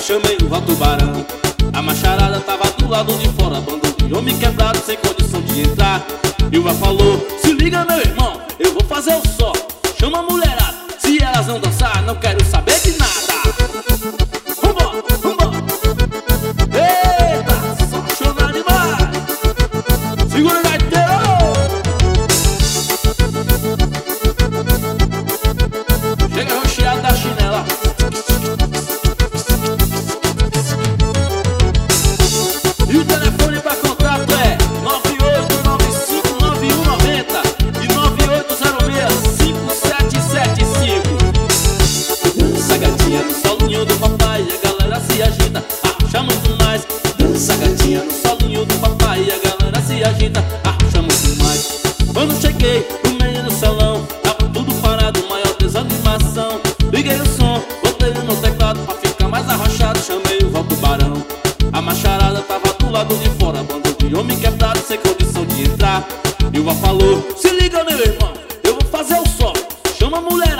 chamei o Val Tubarão. A macharada tava do lado de fora, bando de homem quebrado sem condição de entrar. E o Val falou: se liga meu irmão, eu vou fazer o só. Chama a mulherada, se elas não dançar, não quero saber de nada. Vambora, vambora. Eita, só chama demais. Segura o gaiteiro. Chega rocheado da chinela. E o telefone pra contrato é 98959190 e 98065775. Dança gatinha no solinho do papai e a galera se agita, arrocha muito mais. Dança gatinha no solinho do papai e a galera se agita, arrocha muito mais. Quando cheguei no meio do salão, tava tudo parado, maior desanimação. Liguei o som, botei no teclado pra ficar mais arrochado, chamei o Val Tubarão. A macharada tava do lado de fora, bando de homem quebrado sem condição de entrar. E o Val falou: se liga meu irmão, eu vou fazer o som. Chama a mulher